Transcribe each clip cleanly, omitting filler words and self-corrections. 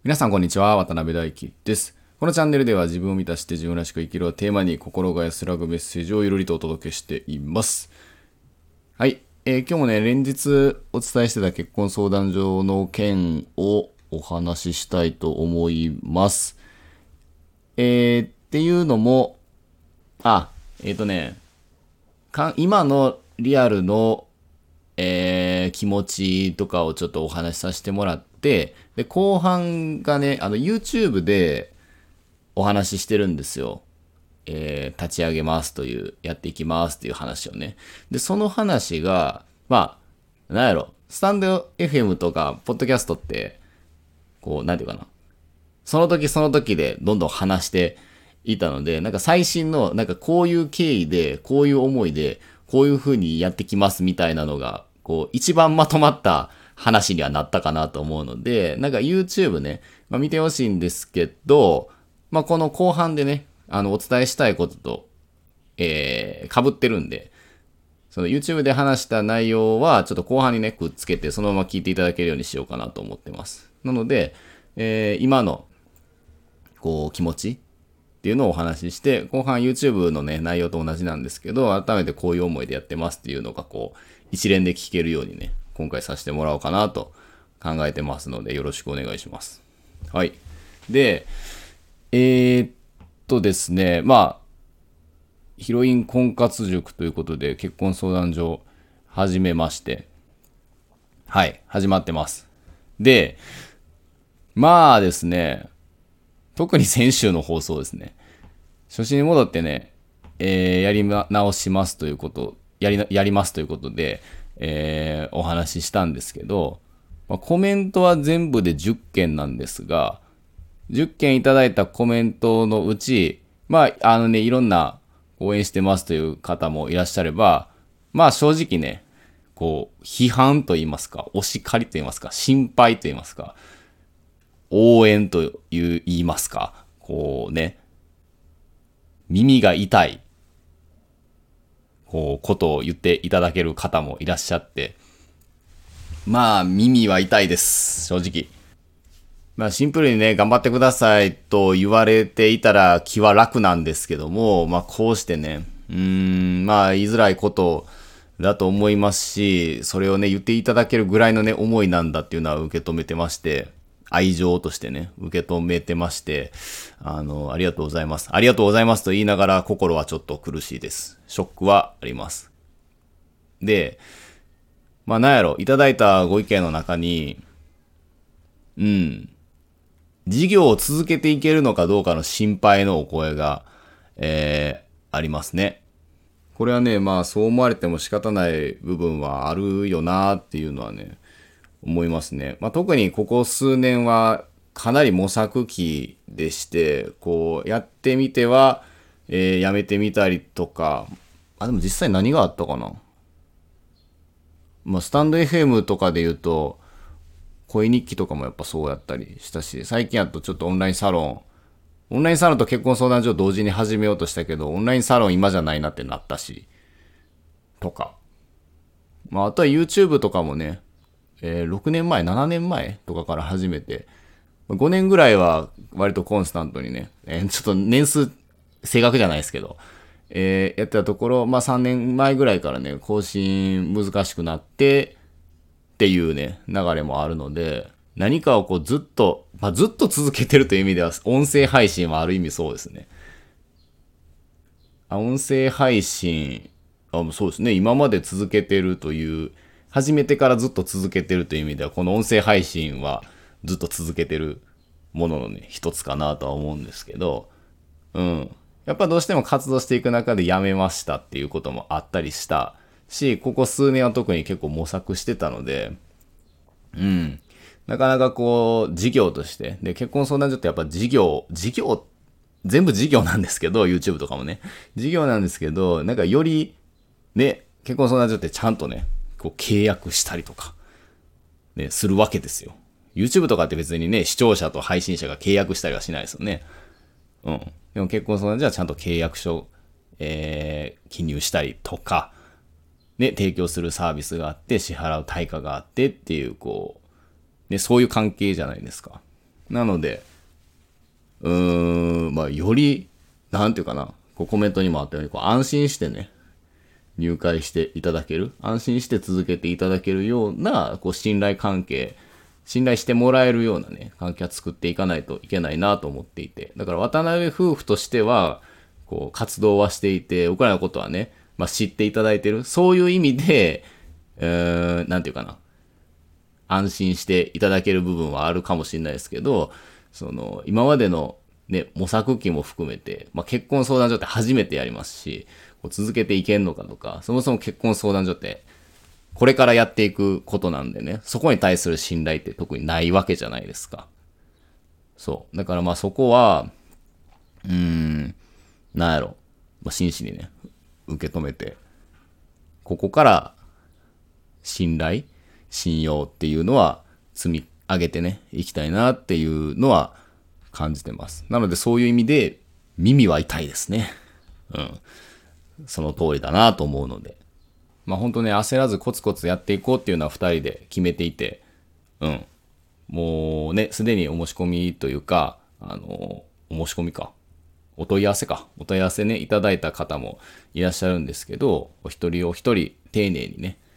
皆さんこんにちは、渡辺大輝です。このチャンネルでは自分を満たして自分らしく生きるをテーマに心が安らぐメッセージをゆるりとお届けしています。はい、今日もね、連日お伝えしてた結婚相談所の件をお話ししたいと思います。っていうのも、あ、えっ、とね、今のリアルの気持ちとかをちょっとお話しさせてもらって、で、後半がね、YouTube でお話ししてるんですよ。立ち上げますという、やっていきますっていう話をね。で、その話が、なんやろ、スタンド FM とか、ポッドキャストって、こう、なんていうかな。その時その時でどんどん話していたので、なんか最新の、なんかこういう経緯で、こういう思いで、こういう風にやってきますみたいなのが、こう、一番まとまった話にはなったかなと思うので、なんか YouTube ね、見てほしいんですけど、この後半でね、お伝えしたいことと、被ってるんで、その YouTube で話した内容は、ちょっと後半にね、くっつけて、そのまま聞いていただけるようにしようかなと思ってます。なので、今のこう気持ちっていうのをお話しして、後半 YouTube のね、内容と同じなんですけど、改めてこういう思いでやってますっていうのがこう、一連で聞けるようにね、今回させてもらおうかなと考えてますので、よろしくお願いします。はい。で、えーっですね、ヒロイン婚活塾ということで、結婚相談所始めまして、はい、始まってます。で、ですね、特に先週の放送ですね。初心に戻ってね、やり直しますということ、やりますということで、お話ししたんですけど、コメントは全部で10件なんですが、10件いただいたコメントのうち、いろんな応援してますという方もいらっしゃれば、正直ね、こう、批判と言いますか、お叱りと言いますか、心配と言いますか、応援と言いますか、こうね、耳が痛い、こう、ことを言っていただける方もいらっしゃって、耳は痛いです、正直。シンプルにね、頑張ってくださいと言われていたら気は楽なんですけども、こうしてね、言いづらいことだと思いますし、それをね、言っていただけるぐらいのね、思いなんだっていうのは受け止めてまして、愛情としてね、受け止めてまして、ありがとうございます。ありがとうございますと言いながら心はちょっと苦しいです。ショックはあります。で、なんやろ、いただいたご意見の中に、事業を続けていけるのかどうかの心配のお声が、ありますね。これはね、そう思われても仕方ない部分はあるよなっていうのはね、思いますね。特にここ数年はかなり模索期でして、こう、やってみては、やめてみたりとか、でも実際何があったかな。スタンド FM とかで言うと、恋日記とかもやっぱそうやったりしたし、最近やとちょっとオンラインサロンと結婚相談所を同時に始めようとしたけど、オンラインサロン今じゃないなってなったし、とか。あとは YouTube とかもね、6年前、7年前とかから始めて、5年ぐらいは割とコンスタントにね、ちょっと年数正確じゃないですけど、やってたところ、3年前ぐらいからね、更新難しくなって、っていうね、流れもあるので、何かをこうずっと続けてるという意味では、音声配信はある意味そうですね。音声配信、そうですね、今まで続けてるという、始めてからずっと続けてるという意味では、この音声配信はずっと続けてるもののね、一つかなとは思うんですけど、うん。やっぱどうしても活動していく中でやめましたっていうこともあったりしたし、ここ数年は特に結構模索してたので、なかなかこう、事業として、で、結婚相談所ってやっぱ全部事業なんですけど、YouTube とかもね、事業なんですけど、なんかより、ね、結婚相談所ってちゃんとね、こう契約したりとか、ね、するわけですよ。YouTube とかって別にね、視聴者と配信者が契約したりはしないですよね。うん。でも結婚相談所はちゃんと契約書、記入したりとか、ね、提供するサービスがあって、支払う対価があってっていう、こう、ね、そういう関係じゃないですか。 なので、まあ、より、なんていうかな、こうコメントにもあったように、こう安心してね、入会していただける、安心して続けていただけるような、こう信頼関係、信頼してもらえるようなね、関係は作っていかないといけないなと思っていて。だから渡辺夫婦としては、こう活動はしていて、僕らのことはね、まあ知っていただいてる。そういう意味で、なんていうかな。安心していただける部分はあるかもしれないですけど、その、今までのね、模索期も含めて、まあ結婚相談所って初めてやりますし、こう続けていけんのかとか、そもそも結婚相談所ってこれからやっていくことなんでね、そこに対する信頼って特にないわけじゃないですか。そう。だからまあそこは、なんやろ、まあ、真摯にね、受け止めて、ここから信頼、信用っていうのは積み上げてね、いきたいなっていうのは感じてます。なのでそういう意味で耳は痛いですね。うん。その通りだなと思うので。まあ本当ね、焦らずコツコツやっていこうっていうのは二人で決めていて、うん。もうね、すでにお申し込みというか、お申し込みか。お問い合わせか。お問い合わせね、いただいた方もいらっしゃるんですけど、お一人お一人丁寧にね、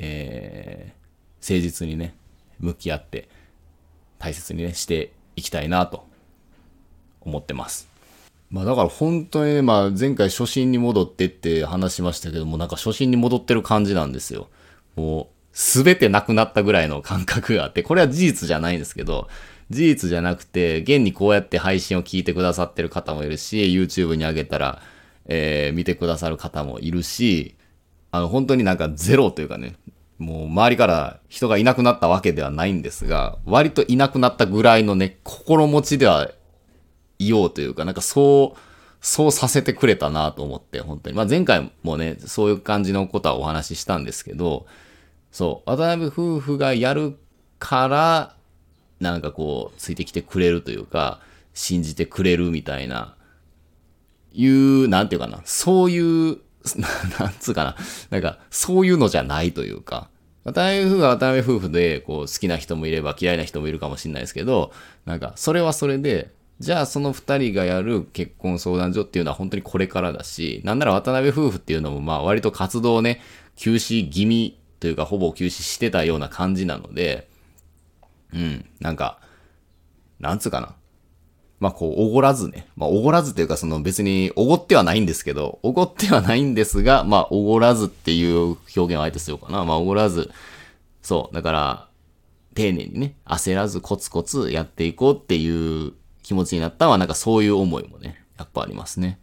誠実にね、向き合って大切にね、していきたいなと思ってます。まあだから本当にね、まあ前回初心に戻ってって話しましたけども、なんか初心に戻ってる感じなんですよ。もう、すべてなくなったぐらいの感覚があって、これは事実じゃないんですけど、事実じゃなくて、現にこうやって配信を聞いてくださってる方もいるし、YouTube に上げたら、見てくださる方もいるし、本当になんかゼロというかね、もう周りから人がいなくなったわけではないんですが、割といなくなったぐらいのね、心持ちではいようというか、なんかそうさせてくれたなと思って、本当に。まあ前回もね、そういう感じのことはお話ししたんですけど、そう、渡辺夫婦がやるから、なんかこう、ついてきてくれるというか、信じてくれるみたいな、なんていうかな、そういう、なんつうかな、なんか、そういうのじゃないというか、渡辺夫婦は渡辺夫婦で、こう、好きな人もいれば嫌いな人もいるかもしれないですけど、なんか、それはそれで、じゃあその二人がやる結婚相談所っていうのは本当にこれからだし、なんなら渡辺夫婦っていうのもまあ割と活動をね、休止気味というかほぼ休止してたような感じなので、なんか、なんつうかな。まあこう、おごらずね。まあおごらずっていうかその別におごってはないんですけど、おごってはないんですが、まあおごらずっていう表現をあえてするかな。まあおごらず、そう。だから、丁寧にね、焦らずコツコツやっていこうっていう気持ちになったのはなんかそういう思いもね、やっぱありますね。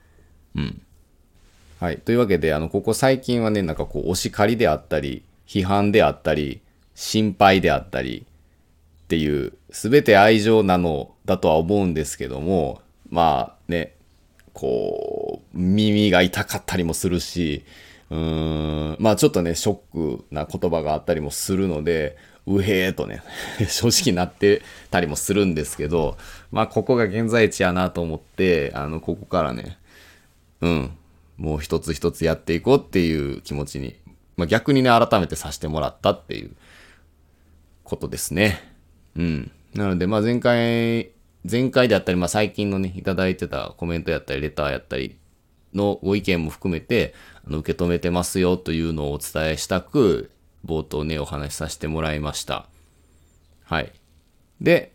はい。というわけで、ここ最近はね、なんかこう、お叱りであったり、批判であったり、心配であったりっていう、すべて愛情なのだとは思うんですけども、まあね、こう、耳が痛かったりもするし、まあちょっとね、ショックな言葉があったりもするので、うへーとね、正直なってたりもするんですけど、まあここが現在地やなと思って、ここからね、もう一つ一つやっていこうっていう気持ちに、まあ、逆にね、改めてさせてもらったっていうことですね。なので、まあ前回であったり、まあ最近のね、いただいてたコメントやったり、レターやったりのご意見も含めて、受け止めてますよというのをお伝えしたく、冒頭ね、お話しさせてもらいました。はい。で、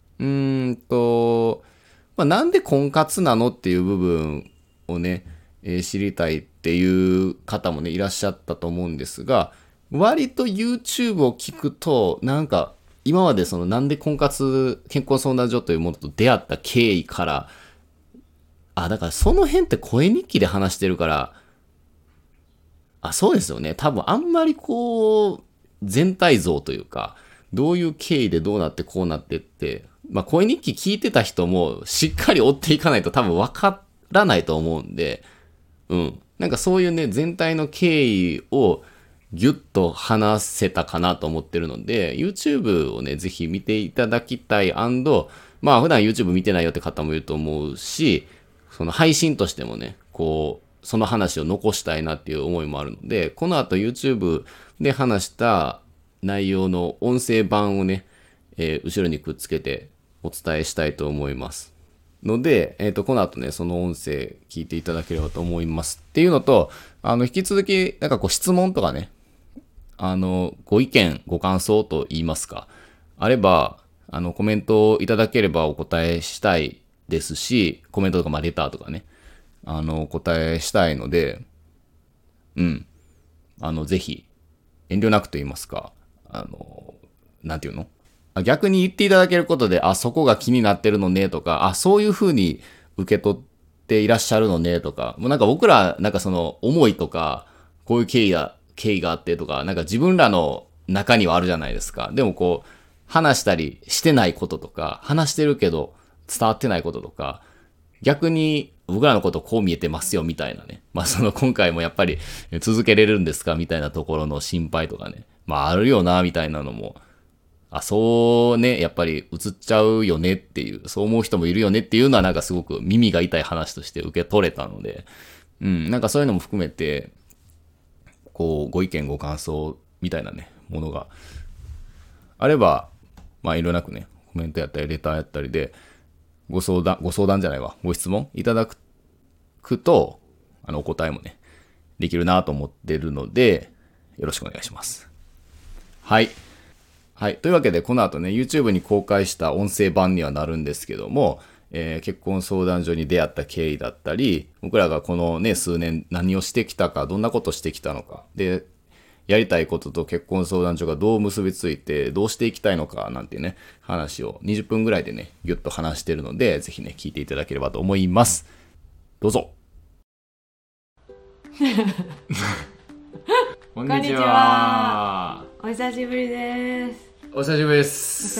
まあ、なんで婚活なのっていう部分をね、知りたいっていう方もね、いらっしゃったと思うんですが、割と YouTube を聞くと、なんか、今までそのなんで婚活、健康相談所というものと出会った経緯から、だからその辺って声日記で話してるから、そうですよね。多分あんまりこう、全体像というか、どういう経緯でどうなってこうなってって、まあ声日記聞いてた人もしっかり追っていかないと多分わからないと思うんで、なんかそういうね、全体の経緯をギュッと話せたかなと思ってるので、YouTube をね、ぜひ見ていただきたい。まあ普段 YouTube 見てないよって方もいると思うし、その配信としてもね、こう、その話を残したいなっていう思いもあるので、この後 YouTube で話した内容の音声版をね、後ろにくっつけてお伝えしたいと思いますので、この後ね、その音声聞いていただければと思いますっていうのと、引き続き、なんかこう質問とかね、ご意見、ご感想と言いますか、あれば、コメントをいただければお答えしたいですし、コメントとか、レターとかね、お答えしたいので、ぜひ、遠慮なくと言いますか、なんていうの？逆に言っていただけることで、そこが気になってるのねとか、そういう風に受け取っていらっしゃるのねとか、もうなんか僕ら、なんかその思いとか、こういう経緯があってとか、なんか自分らの中にはあるじゃないですか。でもこう、話したりしてないこととか、話してるけど伝わってないこととか、逆に僕らのことこう見えてますよみたいなね。その今回もやっぱり続けれるんですかみたいなところの心配とかね。あるよなみたいなのも、そうね、やっぱり映っちゃうよねっていう、そう思う人もいるよねっていうのはなんかすごく耳が痛い話として受け取れたので、なんかそういうのも含めて、こう、ご意見ご感想みたいなね、ものがあれば、遠慮なくね、コメントやったりレターやったりで、ご相談じゃないわ、ご質問いただくと、お答えもね、できるなと思ってるので、よろしくお願いします。はい。はい。というわけで、この後ね、YouTube に公開した音声版にはなるんですけども、結婚相談所に出会った経緯だったり、僕らがこのね、数年何をしてきたか、どんなことしてきたのか、で、やりたいことと結婚相談所がどう結びついて、どうしていきたいのか、なんていうね、話を20分ぐらいでね、ぎゅっと話してるので、ぜひね、聞いていただければと思います。どうぞ。こんにちは。 お久しぶりです。 お久しぶりです。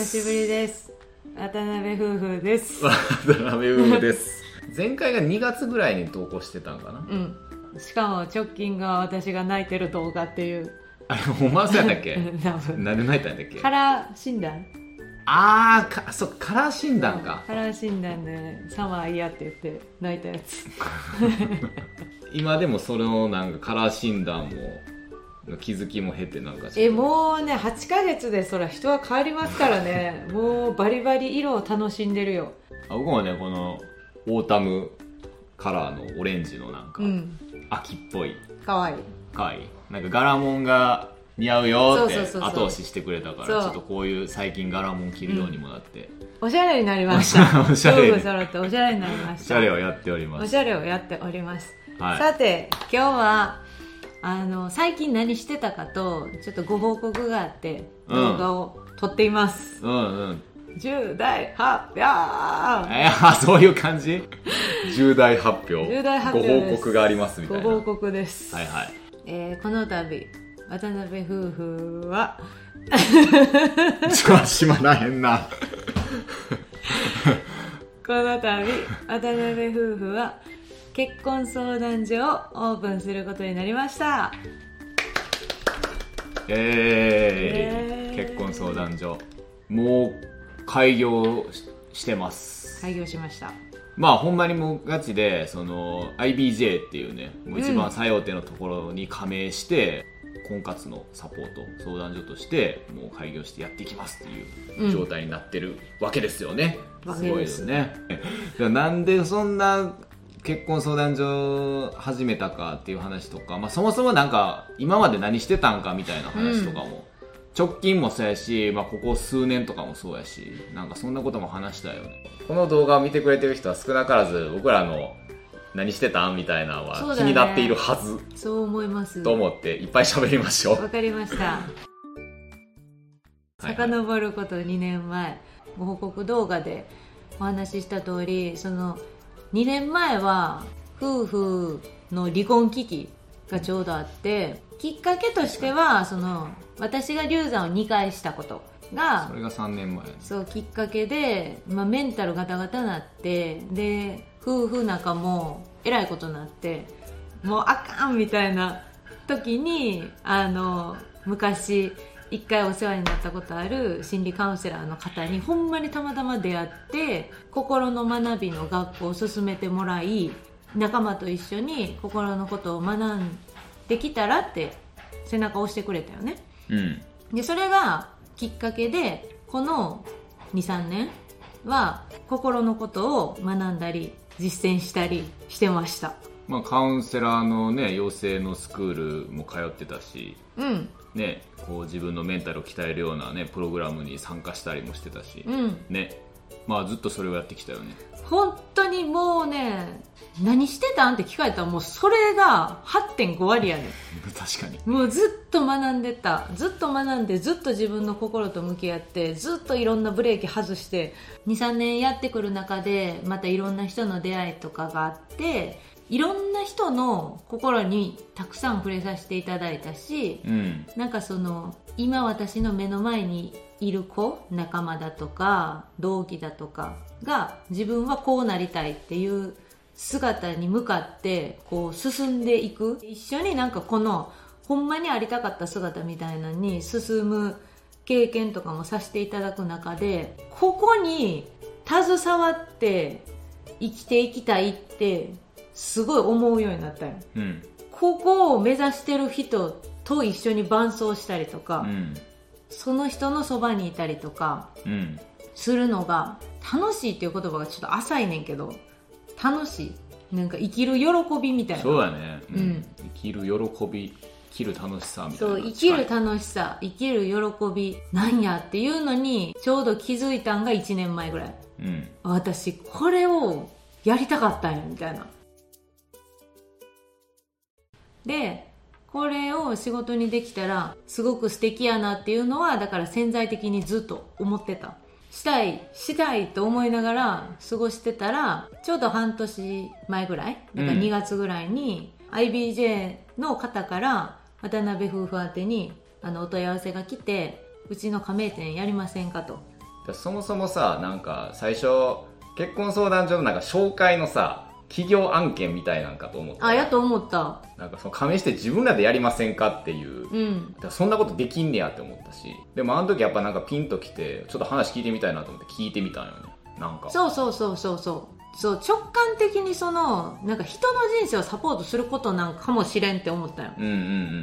お久しぶりです。渡辺夫婦です。 渡辺夫婦です。前回が2月ぐらいに投稿してたんかな。 しかも直近が私が泣いてる動画っていう。 あれ、お前そうやったっけ？ 多分。 なんで泣いたんだっけ？ カラー診断。 そう、カラー診断か。 カラー診断でサマー嫌って言って泣いたやつ。 今でもそのなんかカラー診断も気づきも経てなんかもうね8ヶ月でそら人は変わりますからね。もうバリバリ色を楽しんでるよ。 僕もねこのオータムカラーのオレンジのなんか、秋っぽいかわいいなんか柄もんが似合うよって後押ししてくれたからちょっとこういう最近柄もん着るようにもなって、 おしゃれになりました。 おしゃれ夫婦揃っておしゃれになりました。 おしゃれをやっております。 おしゃれをやっております、 はい、 さて今日は最近何してたかとちょっとご報告があって動画を撮っています。重大発表。 そういう感じ？重大発表。ご報告がありますみたいな。 ご報告です。 はいはい。 この度渡辺夫婦は閉まらへんな。 この度渡辺夫婦は結婚相談所をオープンすることになりました。結婚相談所もう開業してます。 開業しました。 ほんまにもうガチでその IBJ っていうねもう一番最大手のところに加盟して、婚活のサポート相談所としてもう開業してやっていきますっていう状態になってるわけですよね、すごいですね。なんでそんな結婚相談所始めたかっていう話とか、そもそもなんか今まで何してたんかみたいな話とかも、直近もそうやし、ここ数年とかもそうやし、なんかそんなことも話したよね。この動画を見てくれてる人は少なからず僕らの何してたんみたいなのは気になっているはず。 そう思いますと思っていっぱい喋りましょう。 わかりました。遡ること2年前ご報告動画でお話しした通り、その2年前は夫婦の離婚危機がちょうどあって、きっかけとしてはその私が流産を2回したことが、 それが3年前、 そうきっかけで、メンタルガタガタなって、で夫婦仲もえらいことになって、もうあかんみたいな時に昔一回お世話になったことある心理カウンセラーの方にほんまにたまたま出会って、心の学びの学校を進めてもらい、仲間と一緒に心のことを学んできたらって背中を押してくれたよね、でそれがきっかけでこの 2,3 年は心のことを学んだり実践したりしてました。 まあ、カウンセラーのね養成のスクールも通ってたし、 うんね、こう自分のメンタルを鍛えるような、ね、プログラムに参加したりもしてたし、 うんね、まあ、ずっとそれをやってきたよね。 本当にもうね、何してたんって聞かれたらもうそれが 8.5 割やねん。 確かに。 もうずっと学んでた、ずっと学んで、ずっと自分の心と向き合って、ずっといろんなブレーキ外して 2,3 年やってくる中でまたいろんな人の出会いとかがあって、いろんな人の心にたくさん触れさせていただいたし、 うん、 なんかその今私の目の前にいる子、仲間だとか同期だとかが自分はこうなりたいっていう姿に向かってこう進んでいく、一緒になんかこのほんまにありたかった姿みたいなのに進む経験とかもさせていただく中で、ここに携わって生きていきたいってすごい思うようになったよ、 うん、 ここを目指してる人と一緒に伴走したりとか、 うん、 その人のそばにいたりとかするのが楽しいっていう言葉がちょっと浅いねんけど、楽しい、なんか生きる喜びみたいな。 そうだね、 うん、 生きる喜び、生きる楽しさみたいな。 そう、生きる楽しさ、生きる喜びなんやっていうのにちょうど気づいたんが1年前ぐらい、 うん、 私これをやりたかったんやみたいな。でこれを仕事にできたらすごく素敵やなっていうのは、だから潜在的にずっと思ってた。したいと思いながら過ごしてたら、ちょうど半年前ぐらい、だから2月ぐらいに IBJ の方から渡辺夫婦宛てにお問い合わせが来て、うちの加盟店やりませんかと。 そもそもさ、なんか最初結婚相談所のなんか紹介のさ企業案件みたいなんかと思った。 あ、やと思った。 なんかその加盟して自分らでやりませんかっていう、 うん、 だからそんなことできんねやって思ったし、でもあの時やっぱなんかピンときてちょっと話聞いてみたいなと思って聞いてみたんよね。なんかそう直感的にそのなんか人の人生をサポートすることなんかもしれんって思ったよ、 うんうんうん、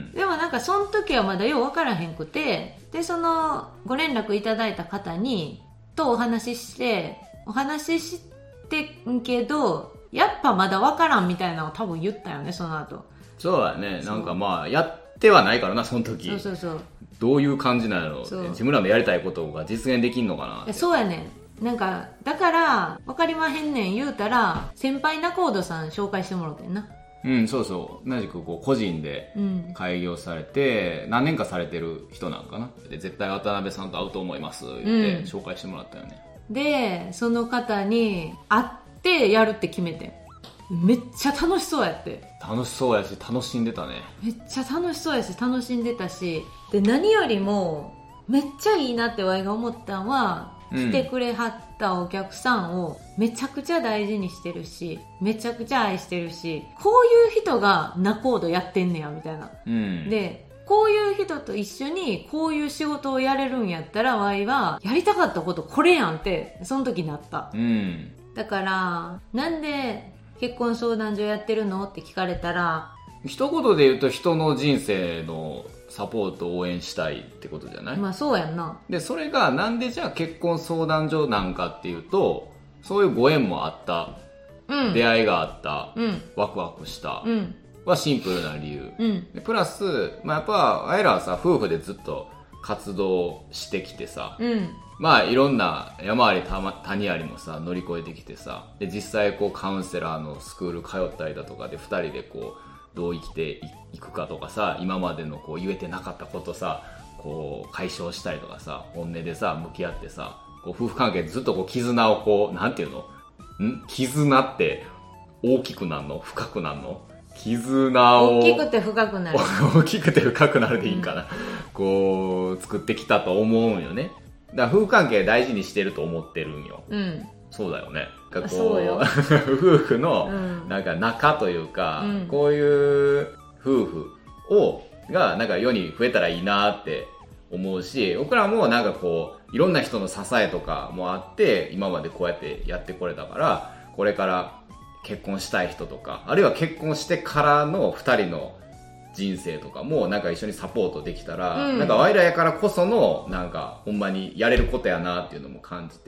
でもなんかその時はまだよう分からへんくて、でそのご連絡いただいた方にとお話ししてんけど、やっぱまだ分からんみたいなのを多分言ったよね、その後。 そうだね、なんかまあやってはないからな、その時。 そうどういう感じなんやろう、自分らのやりたいことが実現できんのかなって。 そうやねん、なんかだから分かりまへんねん言うたら、先輩仲人さん紹介してもらってんな。 うん、そうそう、同じくこう個人で開業されて、何年かされてる人なんかな。で絶対渡辺さんと会うと思います言って紹介してもらったよね、 でその方に会ってやるって決めて、めっちゃ楽しそうやって。 楽しそうやし楽しんでたね。 めっちゃ楽しそうやし楽しんでたし、で何よりもめっちゃいいなってわいが思ったのは、来てくれはったお客さんをめちゃくちゃ大事にしてるし、めちゃくちゃ愛してるし、こういう人が仲人やってんねやみたいな、でこういう人と一緒にこういう仕事をやれるんやったら、わいはやりたかったことこれやんってその時なった、だからなんで結婚相談所やってるのって聞かれたら、 一言で言うと人の人生のサポートを応援したいってことじゃない？ まあそうやんな。でそれがなんでじゃあ結婚相談所なんかっていうと、そういうご縁もあった、出会いがあった、ワクワクした、はシンプルな理由、でプラス、まあ、やっぱあいらはさ夫婦でずっと活動してきてさ、まあいろんな山あり谷ありもさ乗り越えてきてさ、で実際こうカウンセラーのスクール通ったりだとかで2人でこうどう生きていくかとかさ、今までのこう言えてなかったことさこう解消したりとかさ、本音でさ向き合ってさ、こう夫婦関係ずっとこう絆をこうなんていうの、絆って大きくなるの深くなるの、絆を大きくて深くなる大きくて深くなるでいいかな、こう作ってきたと思うんよね。だから夫婦関係大事にしてると思ってるんよ、そうだよね。 そうよ夫婦のなんか仲というか、こういう夫婦がなんか世に増えたらいいなって思うし、僕らもなんかこういろんな人の支えとかもあって今までこうやってやってこれたから、これから結婚したい人とか、あるいは結婚してからの2人の人生とかもなんか一緒にサポートできたら、なんかワイらやからこそのなんかほんまにやれることやなっていうのも感じて、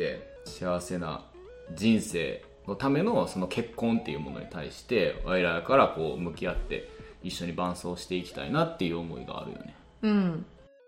幸せな人生のためのその結婚っていうものに対して我らからこう向き合って一緒に伴走していきたいなっていう思いがあるよね。 うん。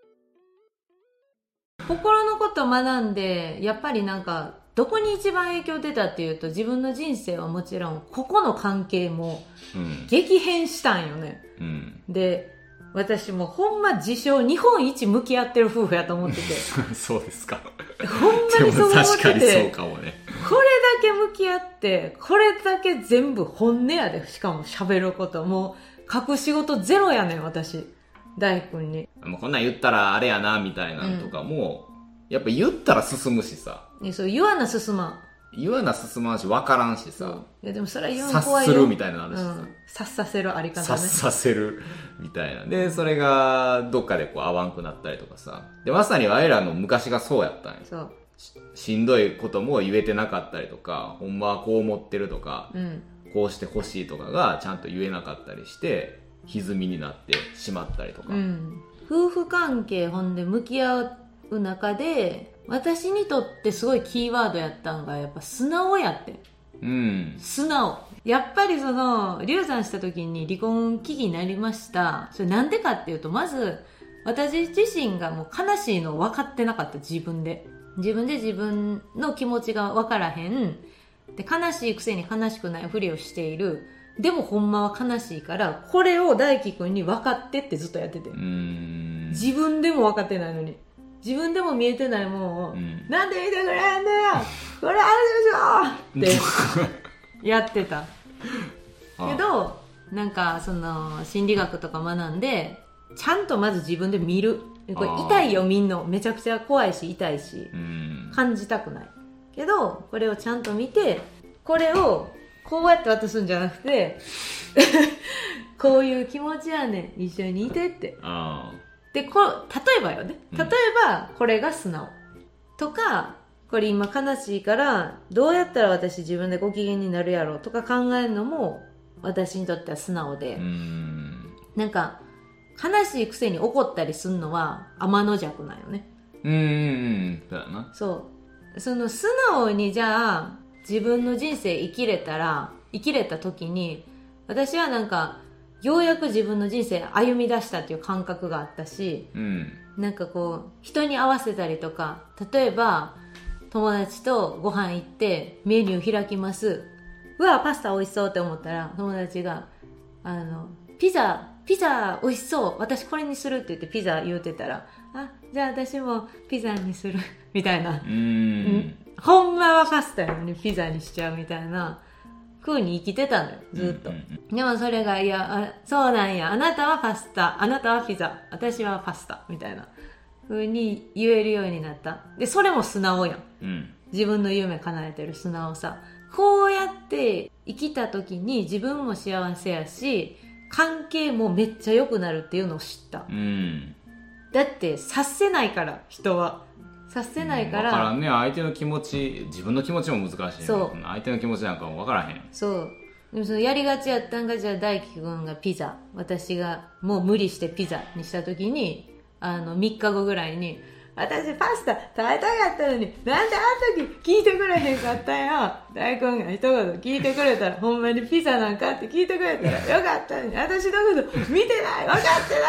心のことを学んで、やっぱりなんかどこに一番影響出たっていうと、自分の人生はもちろんここの関係も激変したんよね、うん、で私もほんま自称日本一向き合ってる夫婦やと思っててそうですか。 ほんまにそう思ってて、 確かにそうかもね。 これだけ向き合ってこれだけ全部本音やで、しかも喋ることもう隠し事ゼロやねん私大君に。 もうこんなん言ったらあれやなみたいなのとかも、やっぱ言ったら進むしさ。 そう言わな進まん。 言わな進まんし分からんしさ。 いやでもそれは言わん怖いよ。 察するみたいなのあるしさ、 察させるあり方ね。 察させるみたいな。でそれがどっかでこう合わんくなったりとかさ。でまさに我らの昔がそうやったんや。 そうしんどいことも言えてなかったりとか、ほんまはこう思ってるとか、こうしてほしいとかがちゃんと言えなかったりして歪みになってしまったりとか、 夫婦関係ほんで向き合う中で私にとってすごいキーワードやったんがやっぱ素直やって、素直。やっぱりその流産した時に離婚危機になりました。それなんでかっていうと、まず私自身がもう悲しいの分かってなかった。自分で自分の気持ちが分からへんで、悲しいくせに悲しくないふりをしている。でもほんまは悲しいから、これを大輝くんに分かってってずっとやってて、自分でも分かってないのに、自分でも見えてないもんを、なんで見てくれんだよこれあるでしょってやってたけど、なんかその心理学とか学んでちゃんとまず自分で見る。これ痛いよ、みんなめちゃくちゃ怖いし痛いし感じたくないけど、これをちゃんと見て、これをこうやって渡すんじゃなくてこういう気持ちやねん、一緒にいてって。で例えばよね、例えばこれが素直とか、これ今悲しいからどうやったら私自分でご機嫌になるやろうとか考えるのも私にとっては素直で、なんか悲しいくせに怒ったりするのは天の弱なんよね。 そうやな。 その素直にじゃあ自分の人生生きれた時に、私はなんかようやく自分の人生歩み出したっていう感覚があったし、なんかこう人に合わせたりとか、例えば友達とご飯行ってメニュー開きます、うわパスタ美味しそうって思ったら友達がピザ美味しそう、私これにするって言ってピザ言うてたら、じゃあ私もピザにするみたいな、ほんまはパスタやのにピザにしちゃうみたいな風に生きてたのよずっと、でもそれが、いやそうなんや、あなたはパスタ、あなたはピザ、私はパスタみたいな風に言えるようになった。でそれも素直やん、自分の夢叶えてる素直さ。こうやって生きた時に自分も幸せやし関係もめっちゃ良くなるっていうのを知った、だって察せないから、人は察せないから、 分からんね。相手の気持ち、自分の気持ちも難しいね。相手の気持ちなんかも分からへん。 そうでもそのやりがちやったんが、じゃあ大輝くんがピザ、私がもう無理してピザにした時に3日後ぐらいに、私パスタ食べたかったのになんであの時聞いてくれへんかったんよ、大君が一言聞いてくれたらほんまにピザなんかって聞いてくれたらよかったのに、私のこと見てない、分か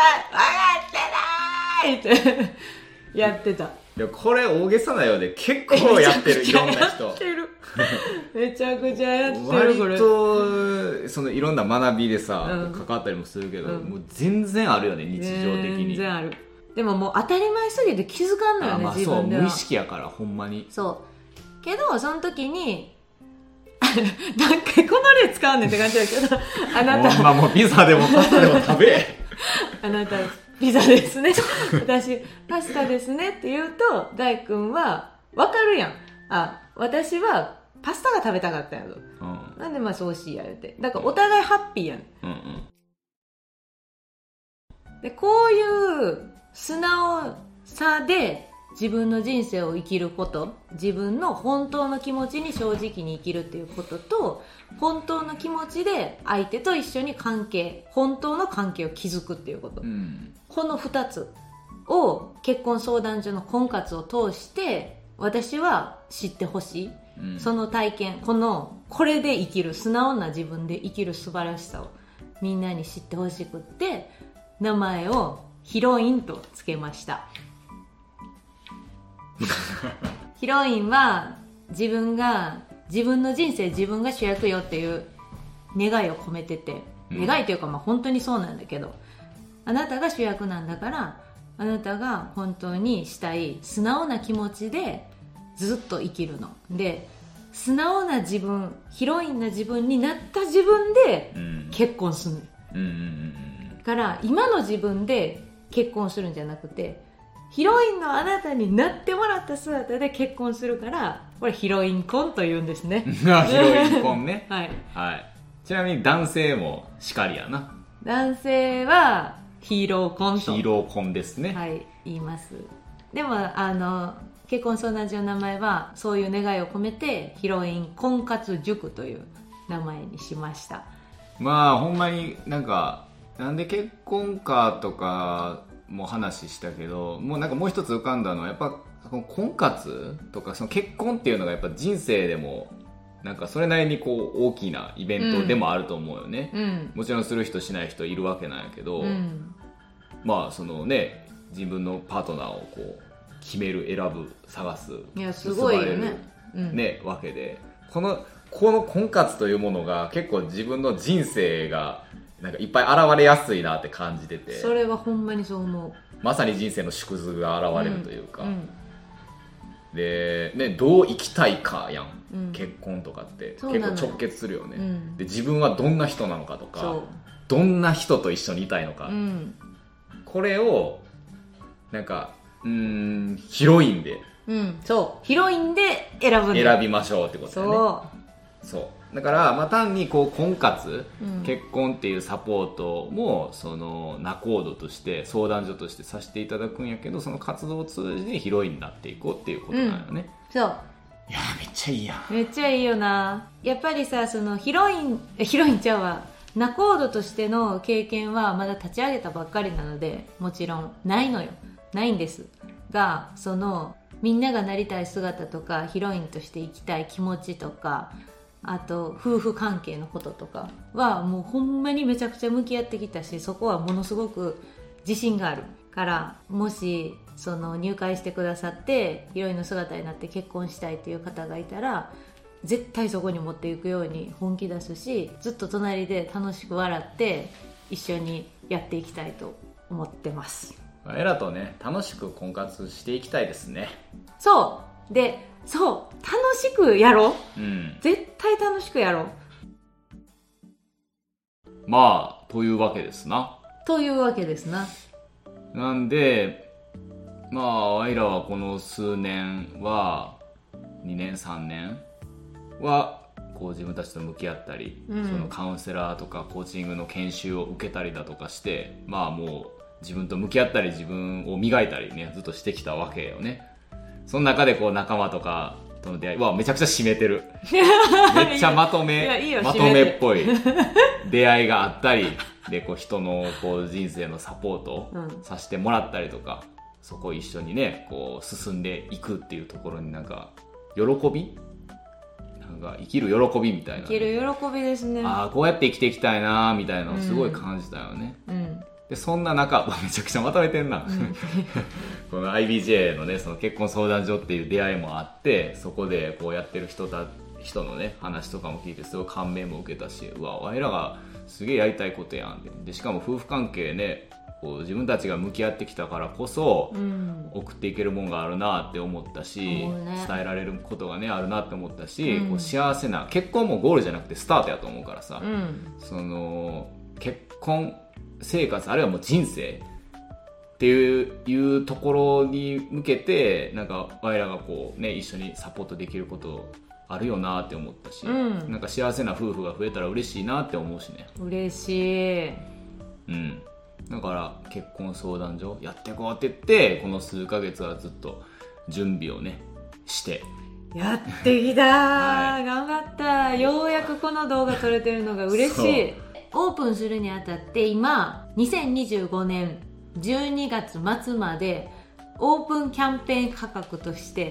ってないってやってた。 いやこれ大げさなようで結構やってるいろんな人めちゃくちゃやってる。 割とそのいろんな学びでさ、関わったりもするけど、もう全然あるよね、日常的に。 全然ある。でももう当たり前すぎて気づかんのよね、自分では。 無意識やからほんまに。 そうけどその時になんかこの例使うねんって感じだけどあなたほんまもうピザでもパスタでも食べあなたピザですね私パスタですねって言うと大君は分かるやん、私はパスタが食べたかったんやと、なんでそうしいや言うて、だからお互いハッピーやん、でこういう素直さで自分の人生を生きること、自分の本当の気持ちに正直に生きるっていうことと、本当の気持ちで相手と一緒に本当の関係を築くっていうこと、この2つを結婚相談所の婚活を通して私は知ってほしい、 うん、 その体験、これで生きる、素直な自分で生きる素晴らしさをみんなに知ってほしくって、名前をヒロインとつけましたヒロインは自分の人生自分が主役よっていう願いを込めてて、願いというか本当にそうなんだけど、あなたが主役なんだから、あなたが本当にしたい素直な気持ちでずっと生きるので、素直な自分、ヒロインな自分になった自分で結婚するの、から今の自分で結婚するんじゃなくて、ヒロインのあなたになってもらった姿で結婚するから、これヒロイン婚というんですねヒロイン婚ねはい、 はい、ちなみに男性もしかりやな。 男性はヒーロー婚とヒーロー婚ですね。 はい、言います。でも結婚相談所の名前はそういう願いを込めてヒロイン婚活塾という名前にしました。 まあほんまになんで結婚かとかも話したけど、もうもう一つ浮かんだのはやっぱ婚活とかその結婚っていうのがやっぱ人生でもそれなりに大きなイベントでもあると思うよね、もちろんする人しない人いるわけなんやけど、まあそのね、自分のパートナーを決める、選ぶ、探す、 いやすごいよね、 ね、わけで、この婚活というものが結構自分の人生がいっぱい現れやすいなって感じてて、 それはほんまにそう思う。 まさに人生の縮図が現れるというか、で、ね、どう生きたいかやん、結婚とかって結構直結するよね、で自分はどんな人なのかとか、どんな人と一緒にいたいのか、これをヒロインで、 そうヒロインで選びましょうってことだよね。そうだから、単に婚活、結婚っていうサポートもその仲人として相談所としてさせていただくんやけど、その活動を通じてヒロインになっていこうっていうことなのよね、 そう。 いやめっちゃいいやん。 めっちゃいいよな。やっぱりさ、そのヒロインちゃうわ、仲人としての経験はまだ立ち上げたばっかりなので、もちろんないんですが、そのみんながなりたい姿とか、ヒロインとして生きたい気持ちとか、あと夫婦関係のこととかはもうほんまにめちゃくちゃ向き合ってきたし、そこはものすごく自信があるから、もしその入会してくださってヒロインの姿になって結婚したいという方がいたら、絶対そこに持っていくように本気出すし、ずっと隣で楽しく笑って一緒にやっていきたいと思ってます。 エラとね、楽しく婚活していきたいですね。 そうで、そう楽しくやろう、絶対楽しくやろう。 まあというわけですな。なんでワイらはこの数年は2年3年は自分たちと向き合ったり、そのカウンセラーとかコーチングの研修を受けたりだとかして、もう自分と向き合ったり自分を磨いたりね、ずっとしてきたわけよね。その中で仲間とかとの出会いはめちゃくちゃ締めてるめっちゃまとめっぽい出会いがあったりで、人の人生のサポートをさせてもらったりとか、そこを一緒にね進んでいくっていうところに喜び、生きる喜びみたいな、 生きる喜びですね。 こうやって生きていきたいなみたいなのをすごい感じたよね、でそんな中、めちゃくちゃまとめてんな、この IBJ のね、その結婚相談所っていう出会いもあって、そこでやってる人のね話とかも聞いてすごい感銘も受けたし、わいらがすげえやりたいことやんって。でしかも夫婦関係ね、自分たちが向き合ってきたからこそ、送っていけるもんがあるなって思ったし、伝えられることがねあるなって思ったし、幸せな結婚もゴールじゃなくてスタートやと思うからさ、その結婚生活、あるいはもう人生っていうところに向けて我らが一緒にサポートできることあるよなって思ったし、幸せな夫婦が増えたら嬉しいなって思うしね。 嬉しい。 だから結婚相談所やっていこうって言って、この数ヶ月はずっと準備をねしてやってきた、頑張った。ようやくこの動画撮れてるのが嬉しい。オープンするにあたって今2025年12月末までオープンキャンペーン価格として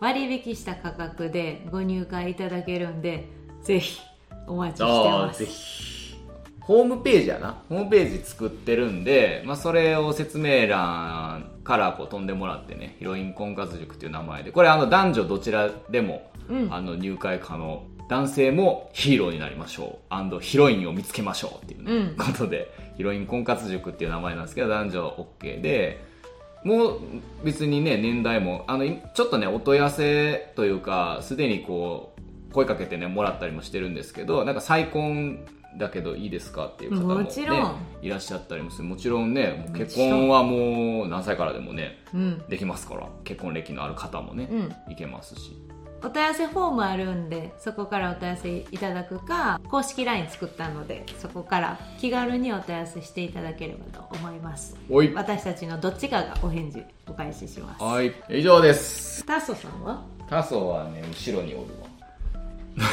割引した価格でご入会いただけるんで、ぜひお待ちしてます。 ぜひホームページやな、ホームページ作ってるんで、それを説明欄からこう飛んでもらってね、ヒロイン婚活塾っていう名前で、これ男女どちらでも、入会可能、男性もヒーローになりましょう&ヒロインを見つけましょうっていう、ねことでヒロイン婚活塾っていう名前なんですけど、男女 OK で、もう別にね年代もちょっとねお問い合わせというか、すでにこう声かけてねもらったりもしてるんですけど、なんか再婚だけどいいですかっていう方も、ね、 もちろんいらっしゃったりもする。もちろんね、結婚はもう何歳からでもね、できますから、結婚歴のある方もね、いけますし。 お問い合わせフォームあるんで、そこからお問い合わせいただくか、公式 LINE 作ったのでそこから気軽にお問い合わせしていただければと思います。私たちのどっちかがお返事お返しします。 はい、以上です。 タソさんは？ タソはね後ろにおるわ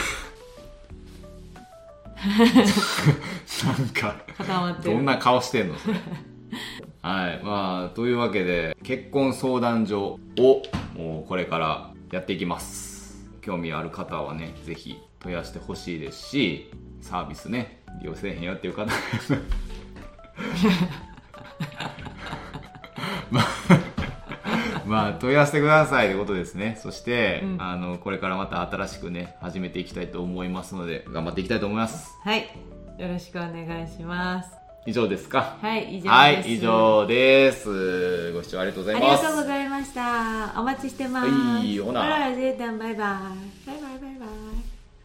なんか固まってる。 どんな顔してんのそれはい、というわけで結婚相談所をもうこれからやっていきます。興味ある方はねぜひ問い合わせてほしいですし、サービスね利用せえへんよっていう方問い合わせてくださいということですね。そして、これからまた新しくね始めていきたいと思いますので、頑張っていきたいと思います。 はい、よろしくお願いします。 以上ですか？ はい、以上です。 はい、以上です。ご視聴ありがとうございます。 ありがとうございました。お待ちしてます。 はい、ほな。 あら、ジェータン、バイバイ。